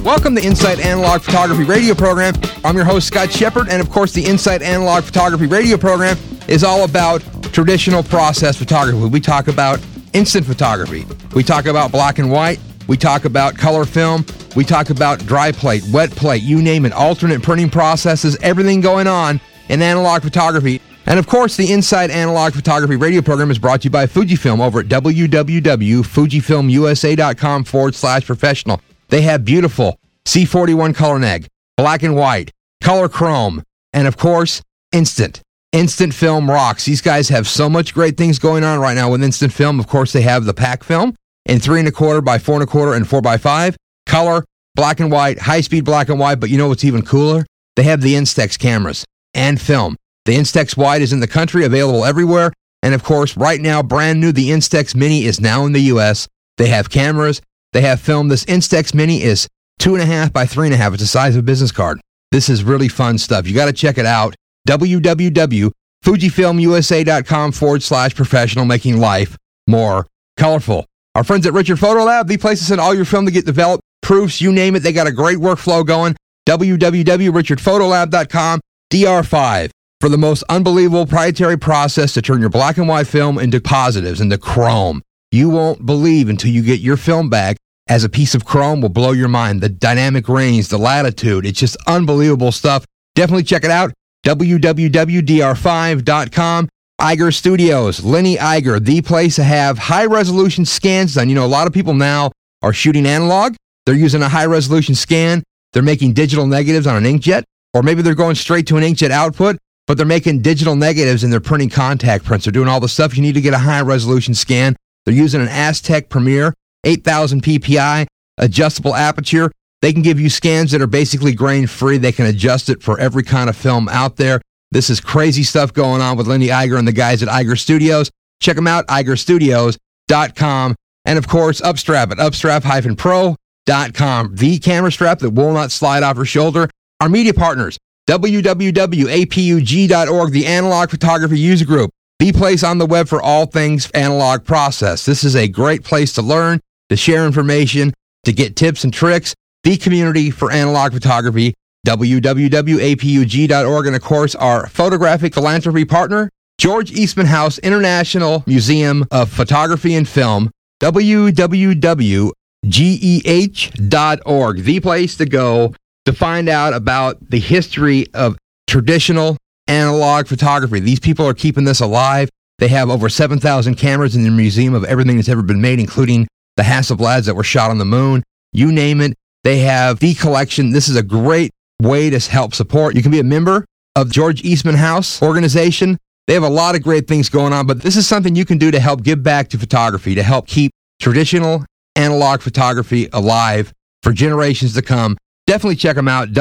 Welcome to Insight Analog Photography Radio Program. I'm your host, Scott Shepard, and of course, the Insight Analog Photography Radio Program is all about traditional process photography. We talk about instant photography. We talk about black and white. We talk about color film. We talk about dry plate, wet plate, you name it, alternate printing processes, everything going on in analog photography. And of course, the Insight Analog Photography Radio Program is brought to you by Fujifilm over at www.fujifilmusa.com/professional. They have beautiful C41 color neg, black and white, color chrome, and of course, instant. Instant film rocks. These guys have so much great things going on right now with instant film. Of course, they have the pack film in 3¼ by 4¼ and 4x5, color, black and white, high-speed black and white, but you know what's even cooler? They have the Instax cameras and film. The Instax Wide is in the country, available everywhere, and of course, right now, brand new, the Instax Mini is now in the U.S. They have cameras. They have film. This Instax Mini is 2.5 by 3.5. It's the size of a business card. This is really fun stuff. You got to check it out. www.fujifilmusa.com/professional, making life more colorful. Our friends at Richard Photo Lab, the place to send all your film to get developed, proofs, you name it. They got a great workflow going. www.richardphotolab.com. DR5 for the most unbelievable proprietary process to turn your black and white film into positives, into chrome. You won't believe until you get your film back as a piece of chrome will blow your mind. The dynamic range, the latitude, it's just unbelievable stuff. Definitely check it out. www.dr5.com. Iger Studios, Lenny Iger, the place to have high-resolution scans done. You know, a lot of people now are shooting analog. They're using a high-resolution scan. They're making digital negatives on an inkjet, or maybe they're going straight to an inkjet output, but they're making digital negatives and they're printing contact prints. They're doing all the stuff you need to get a high-resolution scan. They're using an Aztec Premier, 8,000 PPI, adjustable aperture. They can give you scans that are basically grain-free. They can adjust it for every kind of film out there. This is crazy stuff going on with Lenny Iger and the guys at Iger Studios. Check them out, igerstudios.com. And, of course, Upstrap at upstrap-pro.com. The camera strap that will not slide off your shoulder. Our media partners, www.apug.org, the Analog Photography User Group. The place on the web for all things analog process. This is a great place to learn, to share information, to get tips and tricks. The community for analog photography, www.apug.org. And, of course, our photographic philanthropy partner, George Eastman House International Museum of Photography and Film, www.geh.org. The place to go to find out about the history of traditional analog photography. These people are keeping this alive. They have over 7,000 cameras in their museum of everything that's ever been made, including the Hasselblads that were shot on the moon. You name it. They have the collection. This is a great way to help support. You can be a member of George Eastman House organization. They have a lot of great things going on, but this is something you can do to help give back to photography, to help keep traditional analog photography alive for generations to come. Definitely check them out,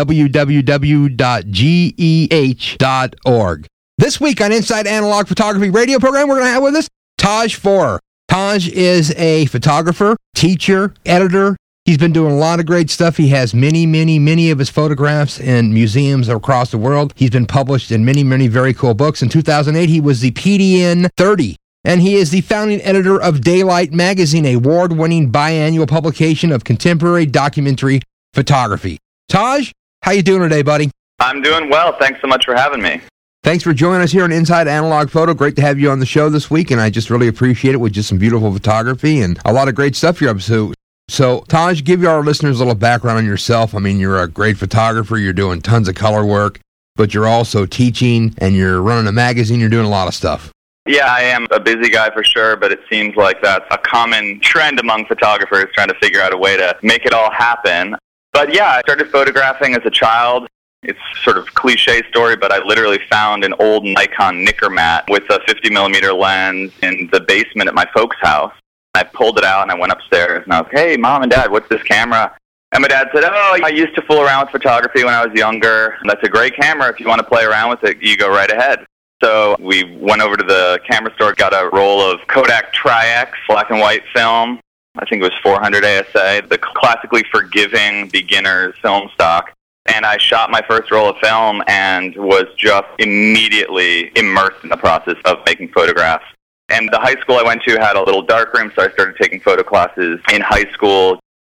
www.geh.org. This week on Inside Analog Photography Radio Program, we're going to have with us Taj Forer. Taj is a photographer, teacher, editor. He's been doing a lot of great stuff. He has many of his photographs in museums across the world. He's been published in many very cool books. In 2008, he was the PDN 30. And he is the founding editor of Daylight Magazine, a award-winning biannual publication of contemporary documentary photography. Taj, how you doing today, buddy? I'm doing well. Thanks so much for having me. Thanks for joining us here on Inside Analog Photo. Great to have you on the show this week, and I just really appreciate it with just some beautiful photography and a lot of great stuff you're up to. So, Taj, give our listeners a little background on yourself. I mean, you're a great photographer. You're doing tons of color work, but you're also teaching, and you're running a magazine. You're doing a lot of stuff. Yeah, I am a busy guy for sure, but it seems like that's a common trend among photographers, trying to figure out a way to make it all happen. But yeah, I started photographing as a child. It's sort of cliche story, but I literally found an old Nikon Nicker mat with a 50mm lens in the basement at my folks' house. I pulled it out and I went upstairs and I was like, hey, Mom and Dad, what's this camera? And my dad said, oh, I used to fool around with photography when I was younger. That's a great camera. If you want to play around with it, you go right ahead. So we went over to the camera store, got a roll of Kodak Tri-X black and white film. I think it was 400 ASA, the classically forgiving beginner's film stock. And I shot my first roll of film and was just immediately immersed in the process of making photographs. And the high school I went to had a little darkroom, so I started taking photo classes in high school.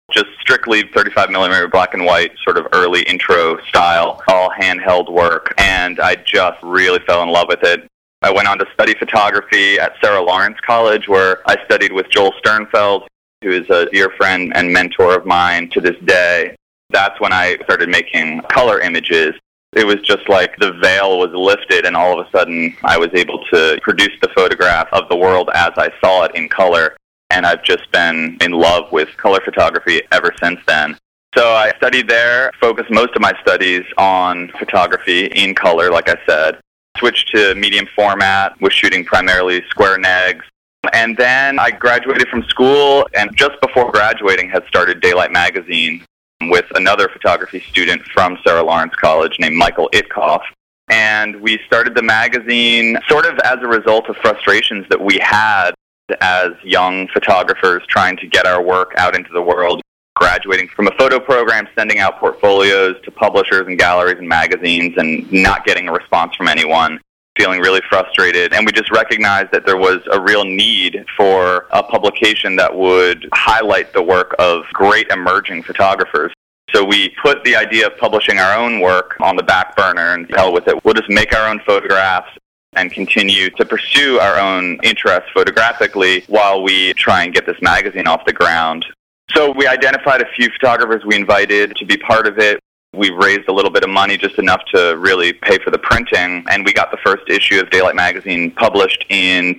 just strictly 35 millimeter black and white, sort of early intro style, all handheld work, and I just really fell in love with it. I went on to study photography at Sarah Lawrence College, where I studied with Joel Sternfeld, who is a dear friend and mentor of mine to this day. That's when I started making color images. It was just like the veil was lifted, and all of a sudden I was able to produce the photograph of the world as I saw it in color. And I've just been in love with color photography ever since then. So I studied there, focused most of my studies on photography in color, like I said. Switched to medium format, was shooting primarily square negs. And then I graduated from school, and just before graduating had started Daylight Magazine with another photography student from Sarah Lawrence College named Michael Itkoff. And we started the magazine sort of as a result of frustrations that we had as young photographers trying to get our work out into the world, graduating from a photo program, sending out portfolios to publishers and galleries and magazines and not getting a response from anyone, feeling really frustrated. And we just recognized that there was a real need for a publication that would highlight the work of great emerging photographers. So we put the idea of publishing our own work on the back burner and hell with it. We'll just make our own photographs and continue to pursue our own interests photographically while we try and get this magazine off the ground. So we identified a few photographers we invited to be part of it. We raised a little bit of money, just enough to really pay for the printing, and we got the first issue of Daylight Magazine published in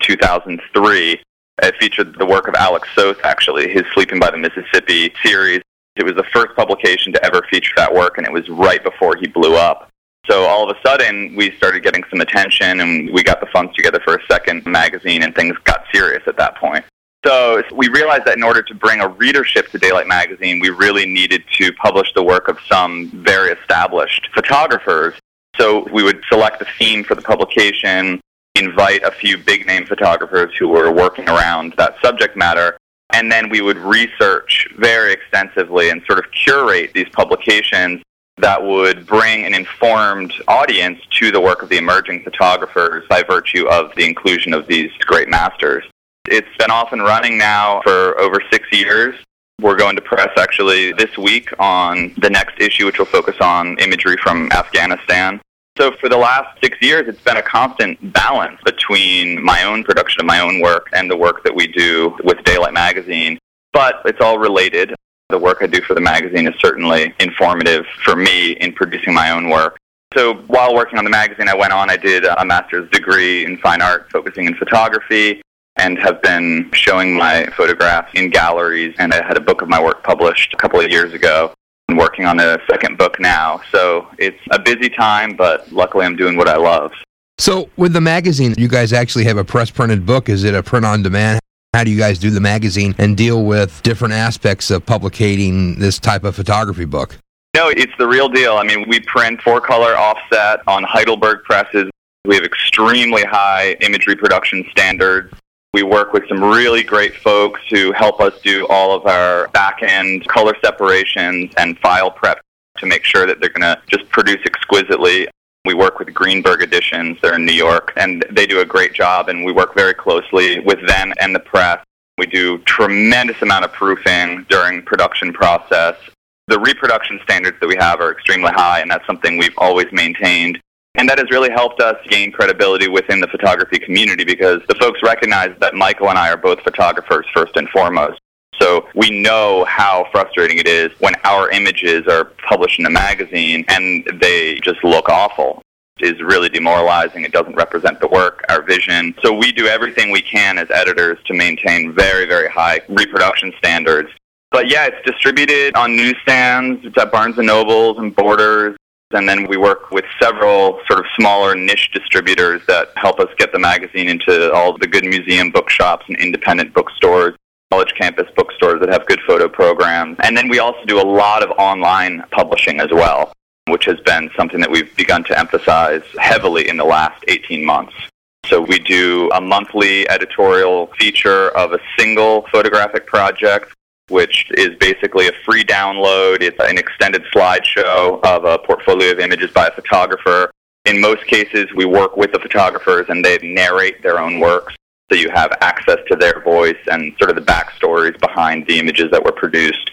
2003. It featured the work of Alex Soth, actually, his Sleeping by the Mississippi series. It was the first publication to ever feature that work, and it was right before he blew up. So all of a sudden, we started getting some attention, and we got the funds together for a second magazine, and things got serious at that point. So we realized that in order to bring a readership to Daylight Magazine, we really needed to publish the work of some very established photographers. So we would select a theme for the publication, invite a few big-name photographers who were working around that subject matter, and then we would research very extensively and sort of curate these publications that would bring an informed audience to the work of the emerging photographers by virtue of the inclusion of these great masters. It's been off and running now for over 6 years. We're going to press actually this week on the next issue, which will focus on imagery from Afghanistan. So for the last 6 years, it's been a constant balance between my own production of my own work and the work that we do with Daylight Magazine. But it's all related. The work I do for the magazine is certainly informative for me in producing my own work. So while working on the magazine, I did a master's degree in fine art, focusing in photography, and have been showing my photographs in galleries. And I had a book of my work published a couple of years ago. I'm working on a second book now. So it's a busy time, but luckily I'm doing what I love. So with the magazine, you guys actually have a press-printed book. Is it a print-on-demand? How do you guys do the magazine and deal with different aspects of publicating this type of photography book? No, it's the real deal. I mean, we print 4-color offset on Heidelberg presses. We have extremely high imagery production standards. We work with some really great folks who help us do all of our back-end color separations and file prep to make sure that they're going to just produce exquisitely. We work with Greenberg Editions. They're in New York, and they do a great job, and we work very closely with them and the press. We do tremendous amount of proofing during production process. The reproduction standards that we have are extremely high, and that's something we've always maintained. And that has really helped us gain credibility within the photography community because the folks recognize that Michael and I are both photographers first and foremost. So we know how frustrating it is when our images are published in a magazine and they just look awful. It is really demoralizing. It doesn't represent the work, our vision. So we do everything we can as editors to maintain very, very high reproduction standards. But yeah, it's distributed on newsstands. It's at Barnes & Nobles and Borders. And then we work with several sort of smaller niche distributors that help us get the magazine into all the good museum bookshops and independent bookstores, college campus bookstores that have good photo programs. And then we also do a lot of online publishing as well, which has been something that we've begun to emphasize heavily in the last 18 months. So we do a monthly editorial feature of a single photographic project, which is basically a free download. It's an extended slideshow of a portfolio of images by a photographer. In most cases, we work with the photographers and they narrate their own works, so you have access to their voice and sort of the backstories behind the images that were produced.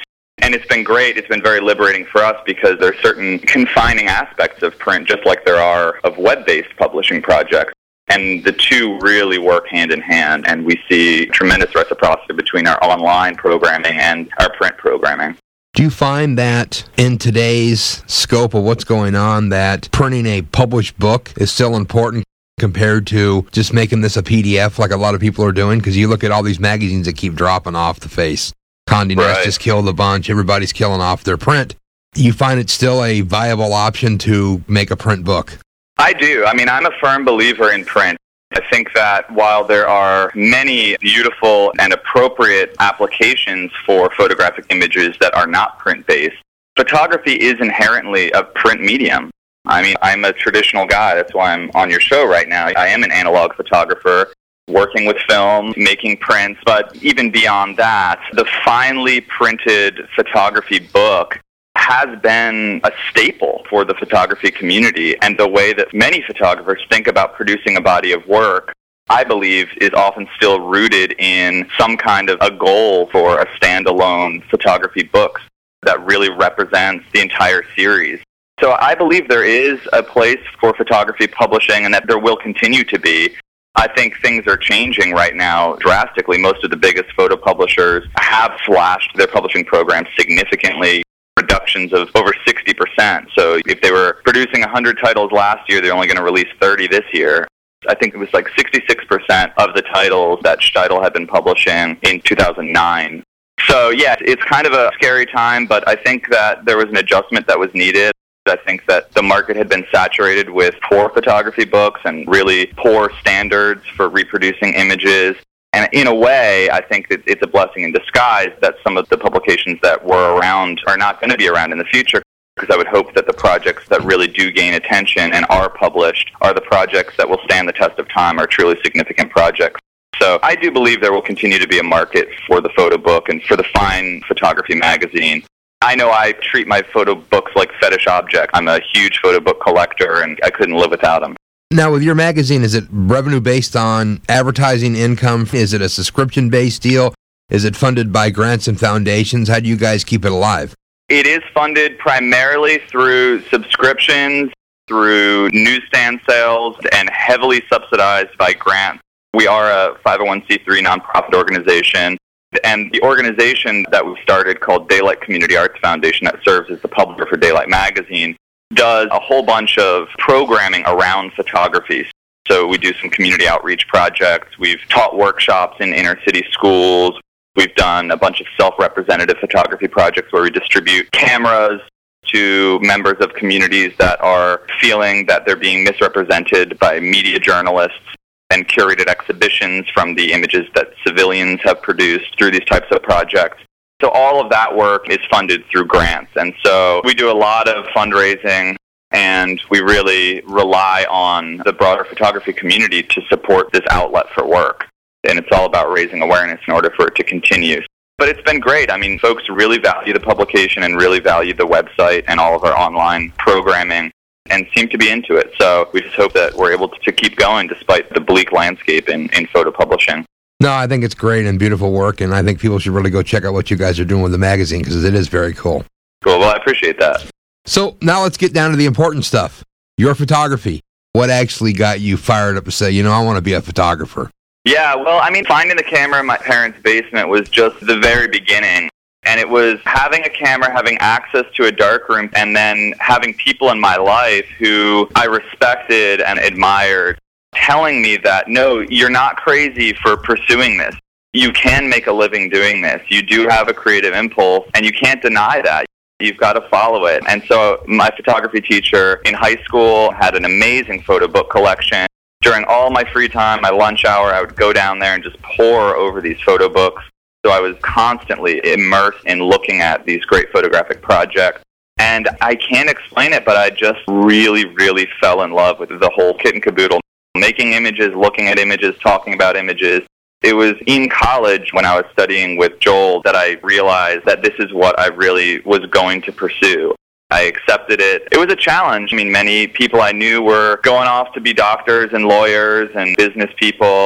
And it's been great. It's been very liberating for us because there are certain confining aspects of print, just like there are of web-based publishing projects. And the two really work hand in hand, and we see tremendous reciprocity between our online programming and our print programming. Do you find that in today's scope of what's going on, that printing a published book is still important compared to just making this a PDF like a lot of people are doing? Because you look at all these magazines that keep dropping off the face. Condé Nast just killed a bunch. Everybody's killing off their print. You find it still a viable option to make a print book? I do. I mean, I'm a firm believer in print. I think that while there are many beautiful and appropriate applications for photographic images that are not print-based, photography is inherently a print medium. I mean, I'm a traditional guy. That's why I'm on your show right now. I am an analog photographer, working with film, making prints, but even beyond that, the finely printed photography book has been a staple for the photography community, and the way that many photographers think about producing a body of work, I believe, is often still rooted in some kind of a goal for a standalone photography book that really represents the entire series. So I believe there is a place for photography publishing and that there will continue to be. I think things are changing right now drastically. Most of the biggest photo publishers have slashed their publishing programs significantly, reductions of over 60%. So if they were producing 100 titles last year, they're only going to release 30 this year. I think it was like 66% of the titles that Steidl had been publishing in 2009. So yeah, it's kind of a scary time, but I think that there was an adjustment that was needed. I think that the market had been saturated with poor photography books and really poor standards for reproducing images. And in a way, I think that it's a blessing in disguise that some of the publications that were around are not going to be around in the future, because I would hope that the projects that really do gain attention and are published are the projects that will stand the test of time, are truly significant projects. So I do believe there will continue to be a market for the photo book and for the fine photography magazine. I know I treat my photo books like fetish objects. I'm a huge photo book collector, and I couldn't live without them. Now, with your magazine, is it revenue based on advertising income? Is it a subscription-based deal? Is it funded by grants and foundations? How do you guys keep it alive? It is funded primarily through subscriptions, through newsstand sales, and heavily subsidized by grants. We are a 501c3 nonprofit organization. And the organization that we started, called Daylight Community Arts Foundation, that serves as the publisher for Daylight Magazine, does a whole bunch of programming around photography. So we do some community outreach projects. We've taught workshops in inner city schools. We've done a bunch of self-representative photography projects where we distribute cameras to members of communities that are feeling that they're being misrepresented by media journalists, and curated exhibitions from the images that civilians have produced through these types of projects. So all of that work is funded through grants. And so we do a lot of fundraising, and we really rely on the broader photography community to support this outlet for work. And it's all about raising awareness in order for it to continue. But it's been great. I mean, folks really value the publication and really value the website and all of our online programming, and seem to be into it. So we just hope that we're able to keep going despite the bleak landscape in photo publishing. No, I think it's great and beautiful work, and I think people should really go check out what you guys are doing with the magazine, because it is very cool. Cool. Well, I appreciate that. So now let's get down to the important stuff. Your photography. What actually got you fired up to say, I want to be a photographer? Yeah, well, I mean, finding the camera in my parents' basement was just the very beginning. And it was having a camera, having access to a darkroom, and then having people in my life who I respected and admired telling me that, no, you're not crazy for pursuing this. You can make a living doing this. You do have a creative impulse, and you can't deny that. You've got to follow it. And so my photography teacher in high school had an amazing photo book collection. During all my free time, my lunch hour, I would go down there and just pore over these photo books. So I was constantly immersed in looking at these great photographic projects. And I can't explain it, but I just really, really fell in love with the whole kit and caboodle. Making images, looking at images, talking about images. It was in college when I was studying with Joel that I realized that this is what I really was going to pursue. I accepted it. It was a challenge. I mean, many people I knew were going off to be doctors and lawyers and business people.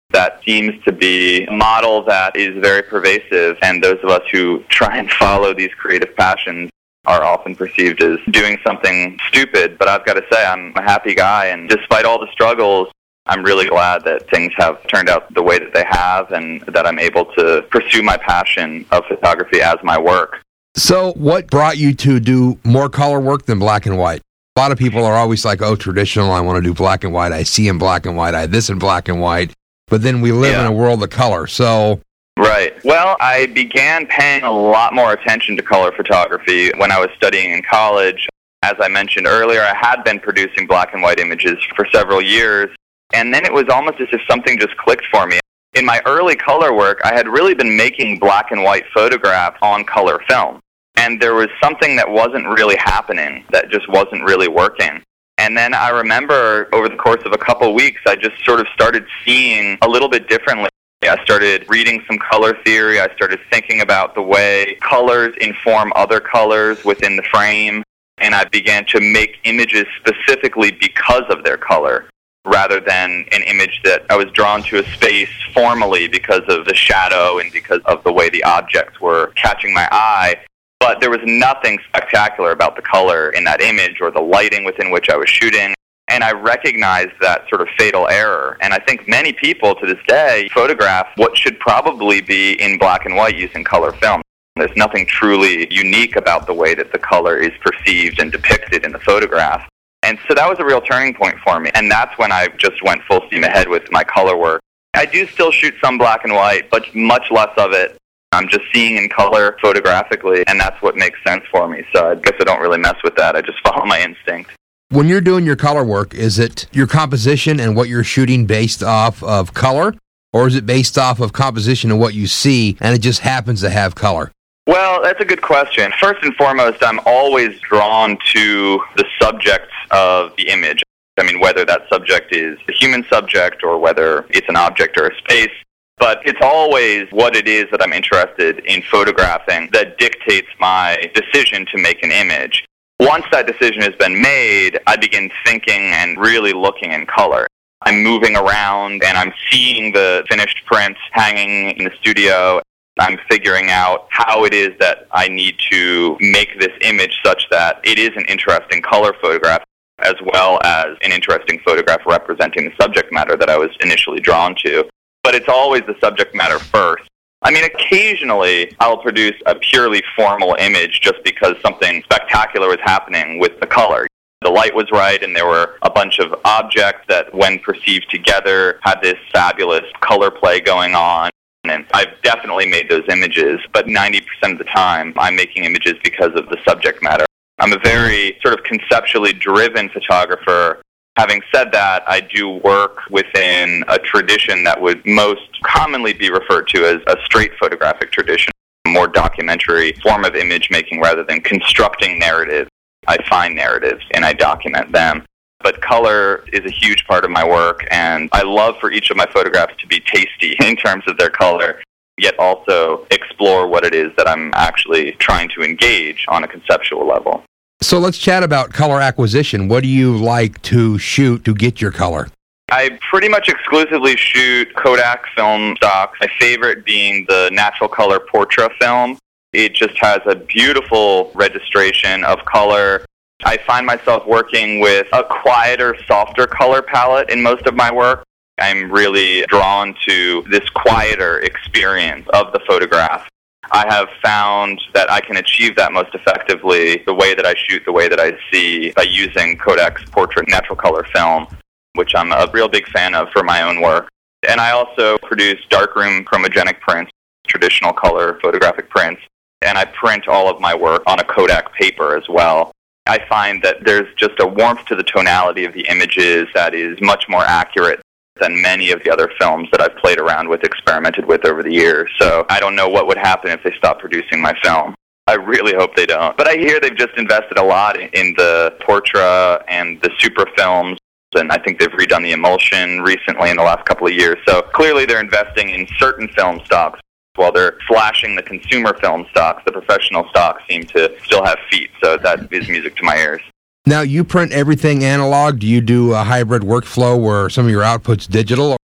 That seems to be a model that is very pervasive, and those of us who try and follow these creative passions are often perceived as doing something stupid. But I've got to say, I'm a happy guy, and despite all the struggles, I'm really glad that things have turned out the way that they have and that I'm able to pursue my passion of photography as my work. So what brought you to do more color work than black and white? A lot of people are always like, oh, traditional, I want to do black and white. I see in black and white. I this in black and white. But then we live in a world of color, so... Right. Well, I began paying a lot more attention to color photography when I was studying in college. As I mentioned earlier, I had been producing black and white images for several years, and then it was almost as if something just clicked for me. In my early color work, I had really been making black and white photographs on color film, and there was something that wasn't really happening, that just wasn't really working. And then I remember over the course of a couple weeks, I just sort of started seeing a little bit differently. I started reading some color theory. I started thinking about the way colors inform other colors within the frame. And I began to make images specifically because of their color, rather than an image that I was drawn to a space formally because of the shadow and because of the way the objects were catching my eye. But there was nothing spectacular about the color in that image or the lighting within which I was shooting. And I recognized that sort of fatal error. And I think many people to this day photograph what should probably be in black and white using color film. There's nothing truly unique about the way that the color is perceived and depicted in the photograph. And so that was a real turning point for me. And that's when I just went full steam ahead with my color work. I do still shoot some black and white, but much less of it. I'm just seeing in color photographically, and that's what makes sense for me. So I guess I don't really mess with that. I just follow my instinct. When you're doing your color work, is it your composition and what you're shooting based off of color, or is it based off of composition and what you see, and it just happens to have color? Well, that's a good question. First and foremost, I'm always drawn to the subject of the image. I mean, whether that subject is a human subject or whether it's an object or a space. But it's always what it is that I'm interested in photographing that dictates my decision to make an image. Once that decision has been made, I begin thinking and really looking in color. I'm moving around and I'm seeing the finished print hanging in the studio. I'm figuring out how it is that I need to make this image such that it is an interesting color photograph, as well as an interesting photograph representing the subject matter that I was initially drawn to. But it's always the subject matter first. I mean, occasionally I'll produce a purely formal image just because something spectacular was happening with the color. The light was right, and there were a bunch of objects that, when perceived together, had this fabulous color play going on. And I've definitely made those images, but 90% of the time I'm making images because of the subject matter. I'm a very sort of conceptually driven photographer. Having said that, I do work within a tradition that would most commonly be referred to as a straight photographic tradition, a more documentary form of image making rather than constructing narratives. I find narratives and I document them. But color is a huge part of my work, and I love for each of my photographs to be tasty in terms of their color, yet also explore what it is that I'm actually trying to engage on a conceptual level. So let's chat about color acquisition. What do you like to shoot to get your color? I pretty much exclusively shoot Kodak film stocks, my favorite being the Natural Color Portra film. It just has a beautiful registration of color. I find myself working with a quieter, softer color palette in most of my work. I'm really drawn to this quieter experience of the photograph. I have found that I can achieve that most effectively the way that I shoot, the way that I see, by using Kodak's Portra natural color film, which I'm a real big fan of for my own work. And I also produce darkroom chromogenic prints, traditional color photographic prints, and I print all of my work on a Kodak paper as well. I find that there's just a warmth to the tonality of the images that is much more accurate than many of the other films that I've played around with, experimented with over the years. So I don't know what would happen if they stopped producing my film. I really hope they don't. But I hear they've just invested a lot in the Portra and the Super films, and I think they've redone the emulsion recently in the last couple of years. So clearly they're investing in certain film stocks while they're flashing the consumer film stocks. The professional stocks seem to still have feet, so that is music to my ears. Now, you print everything analog. Do you do a hybrid workflow where some of your output's digital?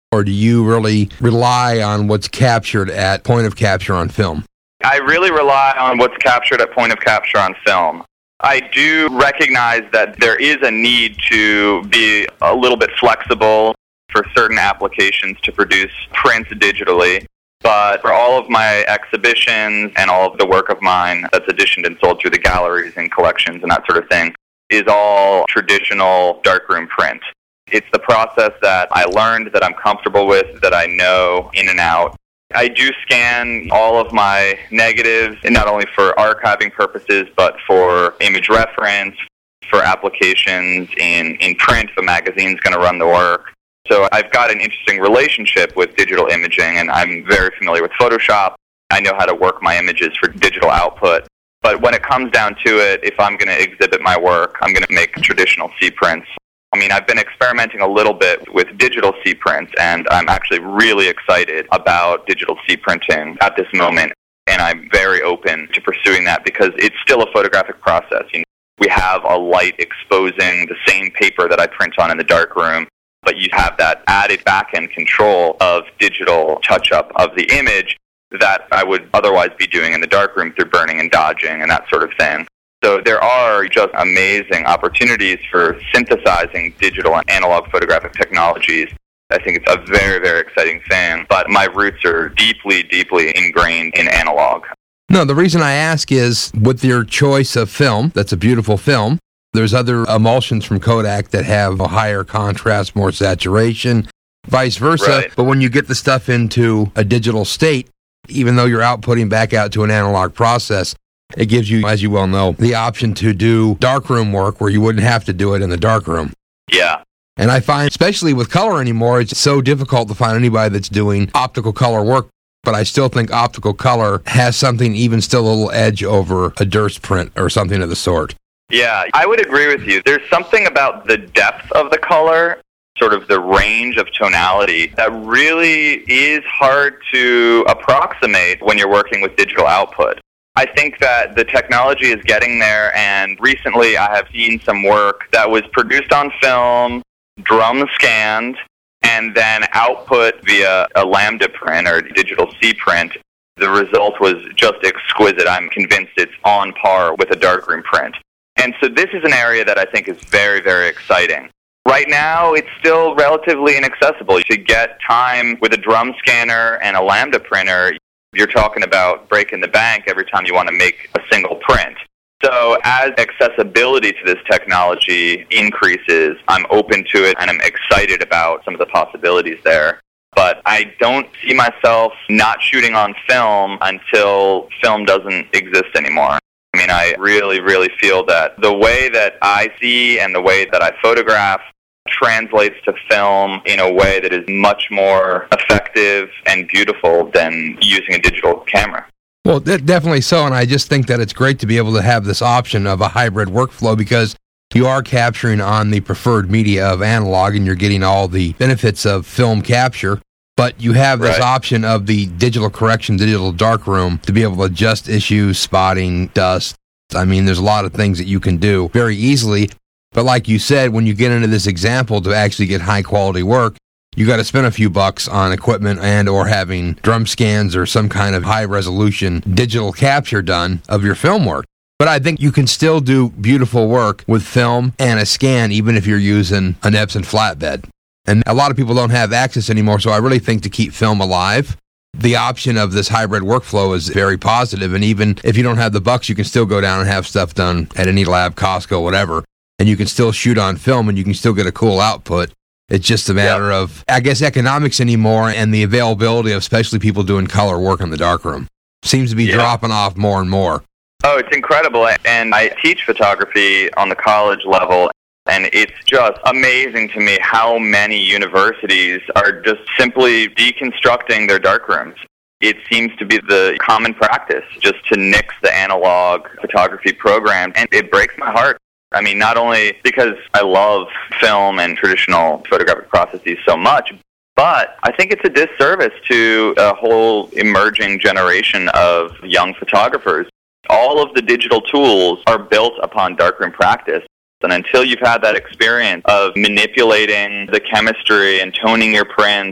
or do you really rely on what's captured at point of capture on film? I really rely on what's captured at point of capture on film. I do recognize that there is a need to be a little bit flexible for certain applications to produce prints digitally. But for all of my exhibitions and all of the work of mine that's editioned and sold through the galleries and collections and that sort of thing is all traditional darkroom print. It's the process that I learned, that I'm comfortable with, that I know in and out. I do scan all of my negatives, not only for archiving purposes, but for image reference, for applications in print. The magazine's going to run the work. So I've got an interesting relationship with digital imaging, and I'm very familiar with Photoshop. I know how to work my images for digital output. But when it comes down to it, if I'm going to exhibit my work, I'm going to make traditional C prints. I mean, I've been experimenting a little bit with digital C prints, and I'm actually really excited about digital C printing at this moment. And I'm very open to pursuing that because it's still a photographic process. You know, we have a light exposing the same paper that I print on in the darkroom, but you have that added back-end control of digital touch-up of the image that I would otherwise be doing in the darkroom through burning and dodging and that sort of thing. So there are just amazing opportunities for synthesizing digital and analog photographic technologies. I think it's a very, very exciting thing, but my roots are deeply, deeply ingrained in analog. No, the reason I ask is with your choice of film, that's a beautiful film, there's other emulsions from Kodak that have a higher contrast, more saturation, vice versa. Right. But when you get the stuff into a digital state, even though you're outputting back out to an analog process, it gives you, as you well know, the option to do darkroom work where you wouldn't have to do it in the darkroom. Yeah. And I find, especially with color anymore, it's so difficult to find anybody that's doing optical color work. But I still think optical color has something, even still a little edge over a Durst print or something of the sort. Yeah, I would agree with you. There's something about the depth of the color, sort of the range of tonality, that really is hard to approximate when you're working with digital output. I think that the technology is getting there, and recently I have seen some work that was produced on film, drum scanned, and then output via a lambda print or digital C print. The result was just exquisite. I'm convinced it's on par with a darkroom print. And so this is an area that I think is very, very exciting. Right now, it's still relatively inaccessible. To get time with a drum scanner and a lambda printer, you're talking about breaking the bank every time you want to make a single print. So as accessibility to this technology increases, I'm open to it and I'm excited about some of the possibilities there. But I don't see myself not shooting on film until film doesn't exist anymore. I mean, I really, really feel that the way that I see and the way that I photograph translates to film in a way that is much more effective and beautiful than using a digital camera. Well, definitely so, and I just think that it's great to be able to have this option of a hybrid workflow because you are capturing on the preferred media of analog and you're getting all the benefits of film capture, but you have this option of the digital correction, digital darkroom to be able to adjust issues, spotting, dust. I mean, there's a lot of things that you can do very easily, but like you said, when you get into this example to actually get high-quality work, you got to spend a few bucks on equipment and or having drum scans or some kind of high-resolution digital capture done of your film work. But I think you can still do beautiful work with film and a scan even if you're using an Epson flatbed. And a lot of people don't have access anymore, so I really think to keep film alive, the option of this hybrid workflow is very positive. And even if you don't have the bucks, you can still go down and have stuff done at any lab, Costco, whatever, and you can still shoot on film and you can still get a cool output. It's just a matter of, I guess, economics anymore and the availability of especially people doing color work in the darkroom. Seems to be dropping off more and more. Oh, it's incredible. And I teach photography on the college level, and it's just amazing to me how many universities are just simply deconstructing their darkrooms. It seems to be the common practice just to nix the analog photography program, and it breaks my heart. I mean, not only because I love film and traditional photographic processes so much, but I think it's a disservice to a whole emerging generation of young photographers. All of the digital tools are built upon darkroom practice. And until you've had that experience of manipulating the chemistry and toning your prints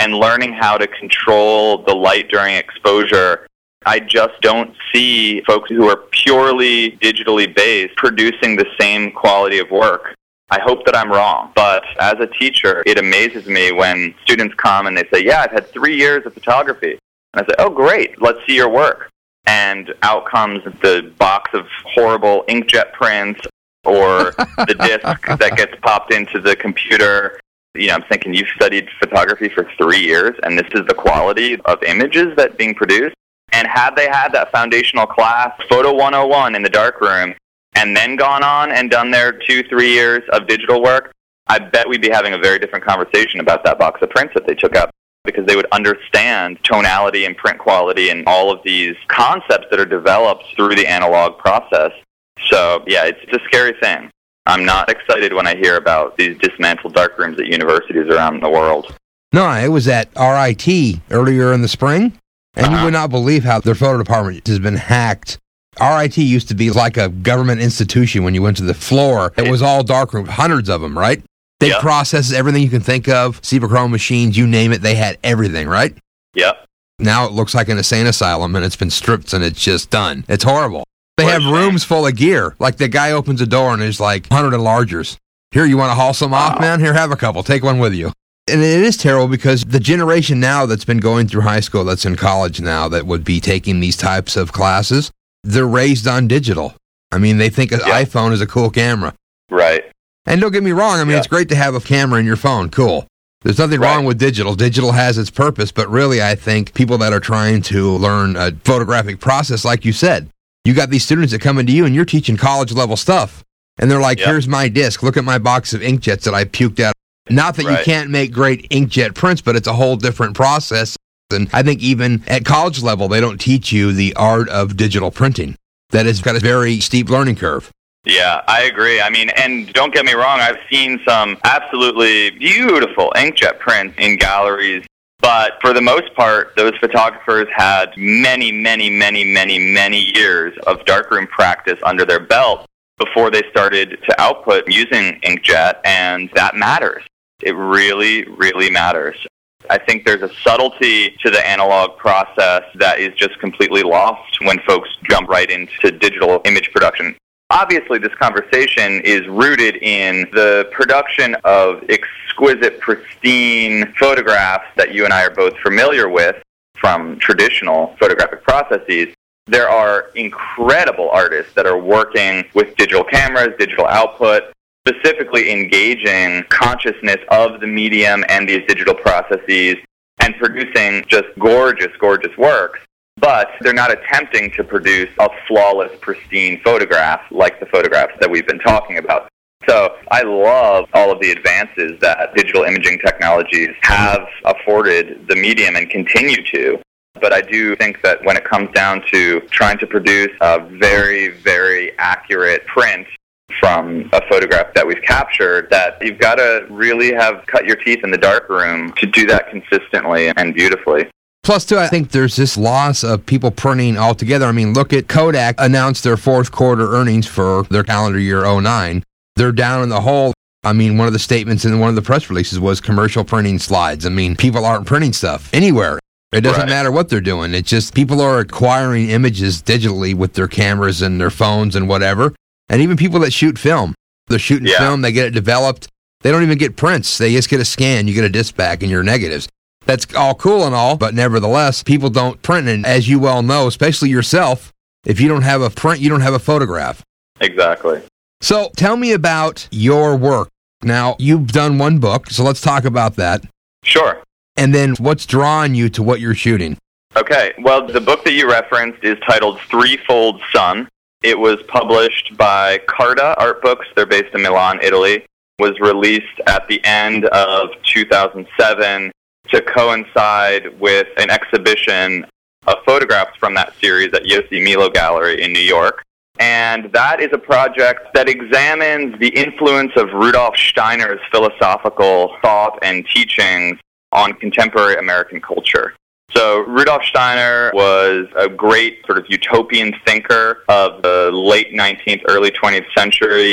and learning how to control the light during exposure. I just don't see folks who are purely digitally based producing the same quality of work. I hope that I'm wrong, but as a teacher, it amazes me when students come and they say, yeah, I've had 3 years of photography. And I say, oh, great, let's see your work. And out comes the box of horrible inkjet prints or the disc that gets popped into the computer. You know, I'm thinking, you've studied photography for 3 years, and this is the quality of images that's being produced? And had they had that foundational class, Photo 101 in the darkroom, and then gone on and done their 2-3 years of digital work, I bet we'd be having a very different conversation about that box of prints that they took out, because they would understand tonality and print quality and all of these concepts that are developed through the analog process. So, yeah, it's a scary thing. I'm not excited when I hear about these dismantled darkrooms at universities around the world. No, it was at RIT earlier in the spring, and you would not believe how their photo department has been hacked. RIT used to be like a government institution. When you went to the floor, it was all darkroom, hundreds of them, right? They process everything you can think of, Cibachrome machines, you name it, they had everything, right? Yep. Now it looks like an insane asylum, and it's been stripped, and it's just done. It's horrible. They have rooms full of gear. Like the guy opens a door, and there's like 100 enlargers. Here, you want to haul some off, man? Here, have a couple. Take one with you. And it is terrible because the generation now that's been going through high school, that's in college now, that would be taking these types of classes, they're raised on digital. I mean, they think an iPhone is a cool camera. Right. And don't get me wrong, I mean, it's great to have a camera in your phone. Cool. There's nothing wrong with digital. Digital has its purpose, but really I think people that are trying to learn a photographic process, like you said, you got these students that come into you and you're teaching college-level stuff. And they're like, here's my disc. Look at my box of inkjets that I puked out. Not that you can't make great inkjet prints, but it's a whole different process. And I think even at college level, they don't teach you the art of digital printing. That has got a very steep learning curve. Yeah, I agree. I mean, and don't get me wrong, I've seen some absolutely beautiful inkjet prints in galleries, but for the most part, those photographers had many years of darkroom practice under their belt before they started to output using inkjet, and that matters. It really, really matters. I think there's a subtlety to the analog process that is just completely lost when folks jump right into digital image production. Obviously, this conversation is rooted in the production of exquisite, pristine photographs that you and I are both familiar with from traditional photographic processes. There are incredible artists that are working with digital cameras, digital output, specifically engaging consciousness of the medium and these digital processes and producing just gorgeous, gorgeous works. But they're not attempting to produce a flawless, pristine photograph like the photographs that we've been talking about. So I love all of the advances that digital imaging technologies have afforded the medium and continue to. But I do think that when it comes down to trying to produce a very, very accurate print from a photograph that we've captured, that you've got to really have cut your teeth in the darkroom to do that consistently and beautifully. Plus, too, I think there's this loss of people printing altogether. I mean, look at Kodak announced their fourth quarter earnings for their calendar year 09. They're down in the hole. I mean, one of the statements in one of the press releases was commercial printing slides. I mean, people aren't printing stuff anywhere. It doesn't matter what they're doing. It's just people are acquiring images digitally with their cameras and their phones and whatever. And even people that shoot film. They're shooting film, they get it developed. They don't even get prints. They just get a scan. You get a disc back and your negatives. That's all cool and all, but nevertheless, people don't print. And as you well know, especially yourself, if you don't have a print, you don't have a photograph. Exactly. So tell me about your work. Now, you've done one book, so let's talk about that. Sure. And then what's drawing you to what you're shooting? Okay. Well, the book that you referenced is titled Threefold Sun. It was published by Carta Art Books. They're based in Milan, Italy. Was released at the end of 2007 to coincide with an exhibition of photographs from that series at Yossi Milo Gallery in New York. And that is a project that examines the influence of Rudolf Steiner's philosophical thought and teachings on contemporary American culture. So Rudolf Steiner was a great sort of utopian thinker of the late 19th, early 20th century.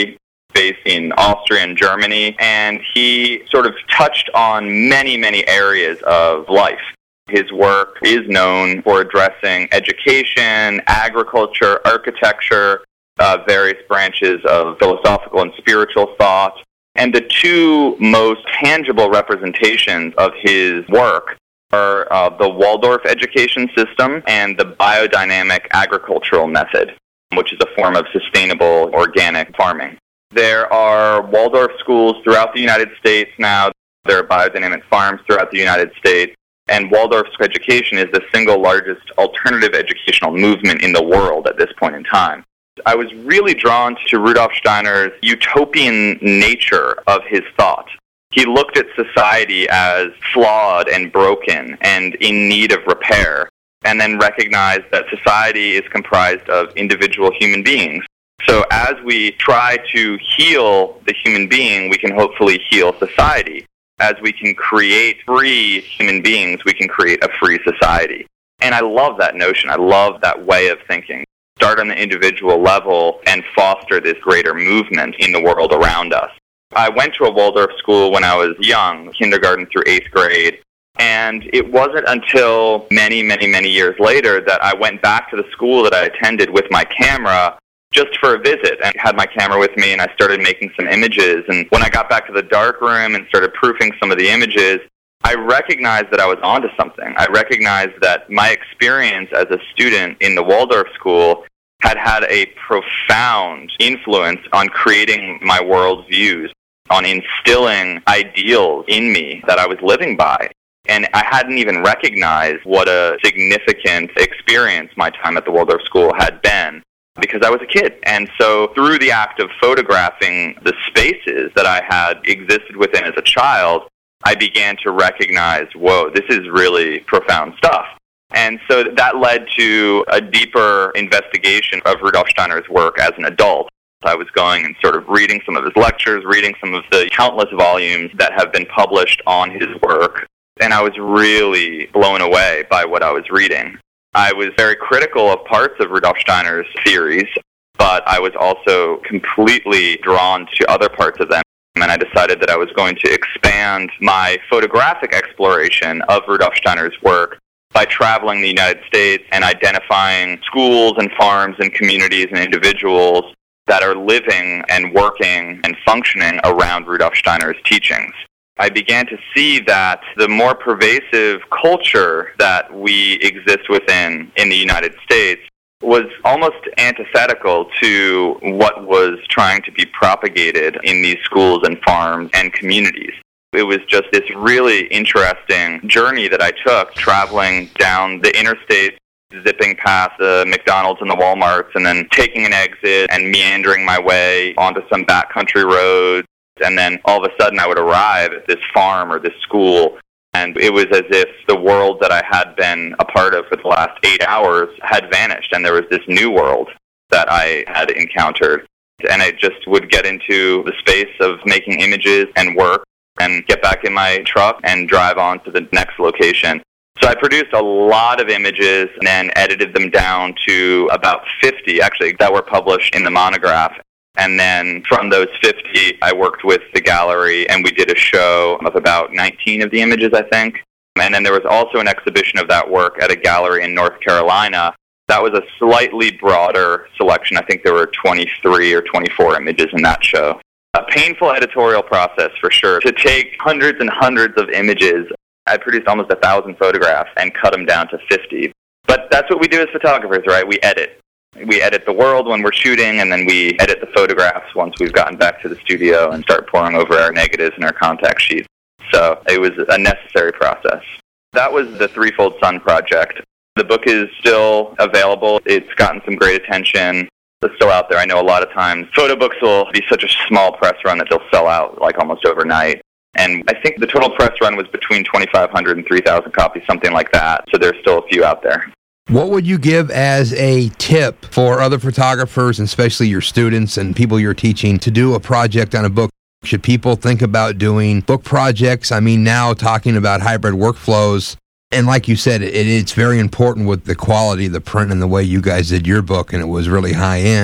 based in Austria and Germany, and he sort of touched on many, many areas of life. His work is known for addressing education, agriculture, architecture, various branches of philosophical and spiritual thought. And the two most tangible representations of his work are the Waldorf education system and the biodynamic agricultural method, which is a form of sustainable organic farming. There are Waldorf schools throughout the United States now. There are biodynamic farms throughout the United States. And Waldorf education is the single largest alternative educational movement in the world at this point in time. I was really drawn to Rudolf Steiner's utopian nature of his thought. He looked at society as flawed and broken and in need of repair, and then recognized that society is comprised of individual human beings. So as we try to heal the human being, we can hopefully heal society. As we can create free human beings, we can create a free society. And I love that notion. I love that way of thinking. Start on the individual level and foster this greater movement in the world around us. I went to a Waldorf school when I was young, kindergarten through 8th grade, and it wasn't until many, many, many years later that I went back to the school that I attended with my camera just for a visit, and had my camera with me, and I started making some images. And when I got back to the darkroom and started proofing some of the images, I recognized that I was onto something. I recognized that my experience as a student in the Waldorf school had a profound influence on creating my worldviews, on instilling ideals in me that I was living by. And I hadn't even recognized what a significant experience my time at the Waldorf school had been, because I was a kid. And so through the act of photographing the spaces that I had existed within as a child, I began to recognize, whoa, this is really profound stuff. And so that led to a deeper investigation of Rudolf Steiner's work as an adult. I was going and sort of reading some of his lectures, reading some of the countless volumes that have been published on his work, and I was really blown away by what I was reading. I was very critical of parts of Rudolf Steiner's theories, but I was also completely drawn to other parts of them. And I decided that I was going to expand my photographic exploration of Rudolf Steiner's work by traveling the United States and identifying schools and farms and communities and individuals that are living and working and functioning around Rudolf Steiner's teachings. I began to see that the more pervasive culture that we exist within in the United States was almost antithetical to what was trying to be propagated in these schools and farms and communities. It was just this really interesting journey that I took, traveling down the interstate, zipping past the McDonald's and the Walmarts, and then taking an exit and meandering my way onto some backcountry roads. And then all of a sudden I would arrive at this farm or this school, and it was as if the world that I had been a part of for the last 8 hours had vanished, and there was this new world that I had encountered. And I just would get into the space of making images and work and get back in my truck and drive on to the next location. So I produced a lot of images and then edited them down to about 50, actually, that were published in the monograph. And then from those 50, I worked with the gallery, and we did a show of about 19 of the images, I think. And then there was also an exhibition of that work at a gallery in North Carolina. That was a slightly broader selection. I think there were 23 or 24 images in that show. A painful editorial process, for sure. To take hundreds and hundreds of images, I produced almost 1,000 photographs and cut them down to 50. But that's what we do as photographers, right? We edit. We edit the world when we're shooting, and then we edit the photographs once we've gotten back to the studio and start pouring over our negatives and our contact sheets. So it was a necessary process. That was the Threefold Sun project. The book is still available. It's gotten some great attention. It's still out there. I know a lot of times photo books will be such a small press run that they'll sell out like almost overnight. And I think the total press run was between 2,500 and 3,000 copies, something like that. So there's still a few out there. What would you give as a tip for other photographers, and especially your students and people you're teaching, to do a project on a book? Should people think about doing book projects? I mean, now talking about hybrid workflows, and like you said, it's very important with the quality of the print and the way you guys did your book, and it was really high end.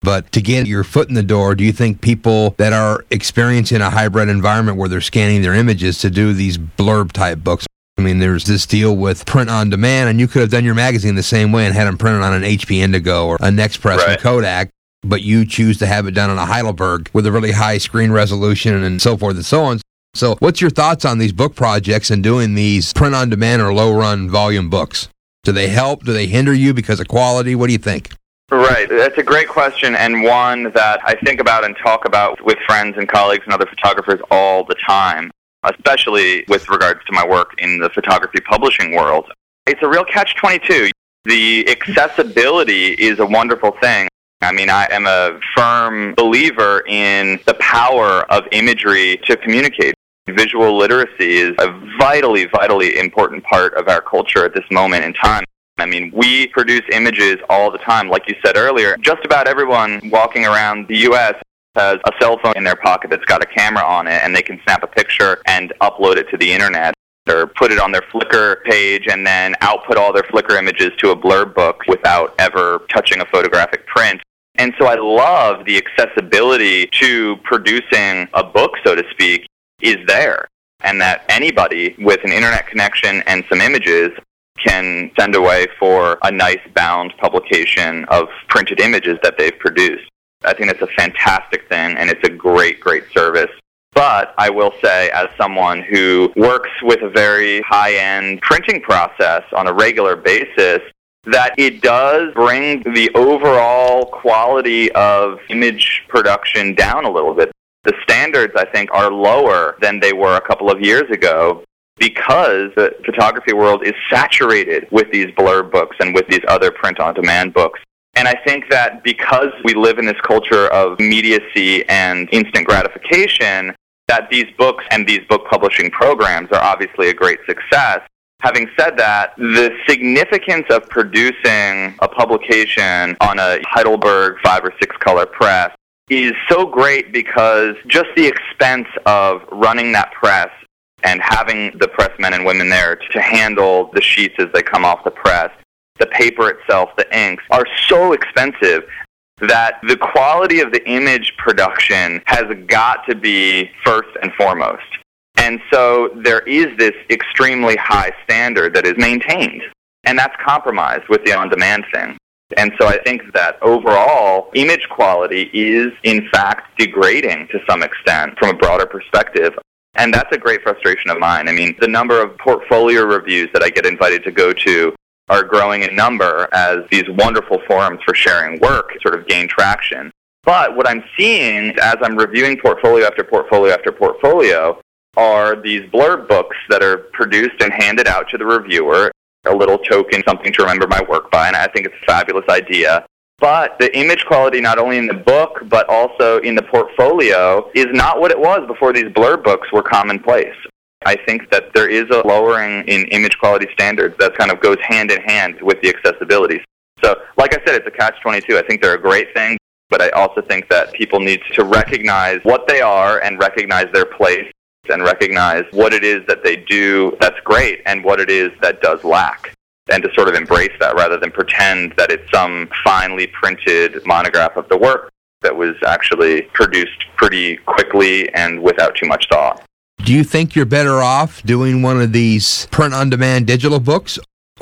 But to get your foot in the door, do you think people that are experiencing a hybrid environment where they're scanning their images to do these blurb type books? I mean, there's this deal with print on demand, and you could have done your magazine the same way and had them printed on an HP Indigo or a Nexpress from Kodak, but you choose to have it done on a Heidelberg with a really high screen resolution and so forth and so on. So what's your thoughts on these book projects and doing these print on demand or low run volume books? Do they help? Do they hinder you because of quality? What do you think? Right. That's a great question, and one that I think about and talk about with friends and colleagues and other photographers all the time, especially with regards to my work in the photography publishing world. It's a real catch-22. The accessibility is a wonderful thing. I mean, I am a firm believer in the power of imagery to communicate. Visual literacy is a vitally, vitally important part of our culture at this moment in time. I mean, we produce images all the time. Like you said earlier, just about everyone walking around the U.S. has a cell phone in their pocket that's got a camera on it, and they can snap a picture and upload it to the internet or put it on their Flickr page and then output all their Flickr images to a blurb book without ever touching a photographic print. And so I love the accessibility to producing a book, so to speak, is there, and that anybody with an internet connection and some images can send away for a nice bound publication of printed images that they've produced. I think that's a fantastic thing, and it's a great, great service. But I will say, as someone who works with a very high-end printing process on a regular basis, that it does bring the overall quality of image production down a little bit. The standards, I think, are lower than they were a couple of years ago because the photography world is saturated with these blurb books and with these other print-on-demand books. And I think that because we live in this culture of immediacy and instant gratification, that these books and these book publishing programs are obviously a great success. Having said that, the significance of producing a publication on a Heidelberg 5 or 6 color press is so great because just the expense of running that press and having the pressmen and women there to handle the sheets as they come off the press, the paper itself, the inks, are so expensive that the quality of the image production has got to be first and foremost. And so there is this extremely high standard that is maintained, and that's compromised with the on-demand thing. And so I think that overall, image quality is, in fact, degrading to some extent from a broader perspective. And that's a great frustration of mine. I mean, the number of portfolio reviews that I get invited to go to are growing in number as these wonderful forums for sharing work sort of gain traction. But what I'm seeing as I'm reviewing portfolio after portfolio after portfolio are these blurb books that are produced and handed out to the reviewer, a little token, something to remember my work by, and I think it's a fabulous idea. But the image quality, not only in the book, but also in the portfolio, is not what it was before these blurb books were commonplace. I think that there is a lowering in image quality standards that kind of goes hand in hand with the accessibility. So, like I said, it's a catch-22. I think they're a great thing, but I also think that people need to recognize what they are and recognize their place and recognize what it is that they do that's great and what it is that does lack, and to sort of embrace that rather than pretend that it's some finely printed monograph of the work that was actually produced pretty quickly and without too much thought. Do you think you're better off doing one of these print-on-demand digital books,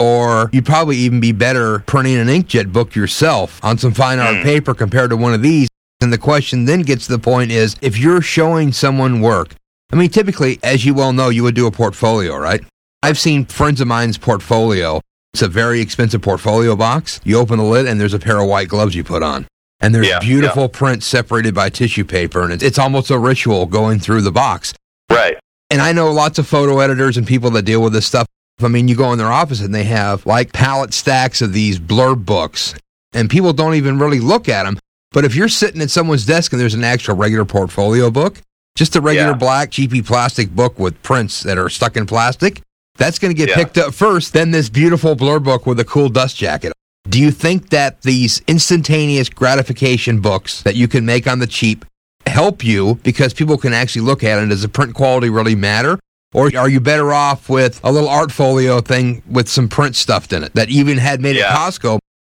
or you'd probably even be better printing an inkjet book yourself on some fine art paper compared to one of these? And the question then gets to the point is, if you're showing someone work, I mean, typically, as you well know, you would do a portfolio, right? I've seen friends of mine's portfolio. It's a very expensive portfolio box. You open the lid, and there's a pair of white gloves you put on. And there's beautiful prints separated by tissue paper, and it's almost a ritual going through the box. Right. And I know lots of photo editors and people that deal with this stuff. I mean, you go in their office, and they have, like, pallet stacks of these blurb books, and people don't even really look at them. But if you're sitting at someone's desk and there's an actual regular portfolio book, just a regular black, cheapy plastic book with prints that are stuck in plastic, that's going to get picked up first, then this beautiful blurb book with a cool dust jacket. Do you think that these instantaneous gratification books that you can make on the cheap help you because people can actually look at it? Does the print quality really matter? Or are you better off with a little art folio thing with some print stuffed in it that even had made at Costco,